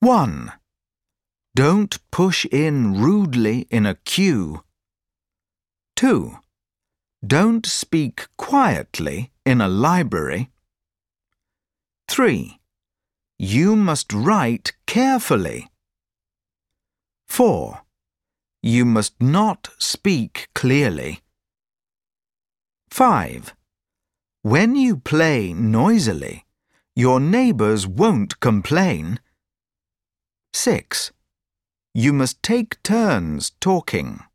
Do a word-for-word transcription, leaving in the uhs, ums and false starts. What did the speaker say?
one. Don't push in rudely in a queue. two. Don't speak quietly in a library. three. You must write carefully. four. You must not speak clearly. five. When you play noisily, your neighbours won't complain. six. You must take turns talking.